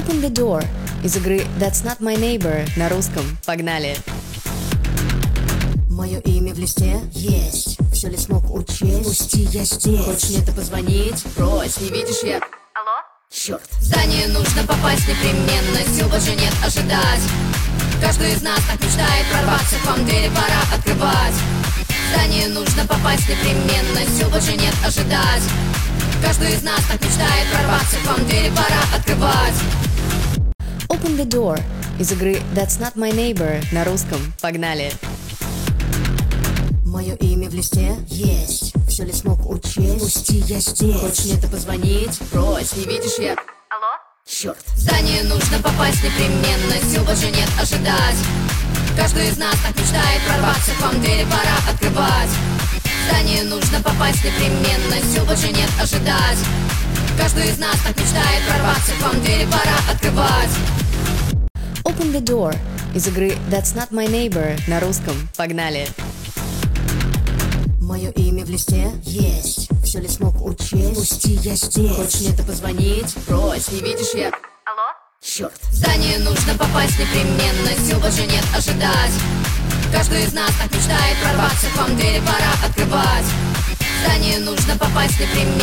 Open the Door из игры That's Not My Neighbor на русском. Погнали! Мое имя в листе есть. Все ли смог учесть? Пусти, я здесь. Хочешь мне-то позвонить? Брось, не видишь я... Алло? Черт. В здание нужно попасть непременно, сил больше нет ожидать. Каждый из нас так мечтает прорваться, к вам двери пора открывать. В здание нужно попасть непременно, сил больше нет ожидать. Каждый из нас так мечтает прорваться, к вам двери пора открывать. Open the Door из игры That's Not My Neighbor на русском. Погнали! Мое имя в листе есть. Все ли смог учесть? Пусти, я здесь. Хочешь мне-то позвонить? Брось, не видишь я... Алло? Черт. В здание нужно попасть непременно, сил больше нет ожидать. Каждый из нас так мечтает прорваться, к вам двери пора открывать. В здание нужно попасть непременно, сил больше нет ожидать. Каждый из нас так мечтает прорваться, к вам двери пора открывать. Open the Door из игры That's Not My Neighbor на русском. Погнали! Мое имя в листе есть. Все ли смог учесть? Пусти, я здесь. Хочешь мне-то позвонить? Брось, не видишь я... Алло? Черт. В здание нужно попасть непременно, сил больше нет ожидать. Каждый из нас так мечтает прорваться, к вам двери пора открывать. В здание нужно попасть непременно.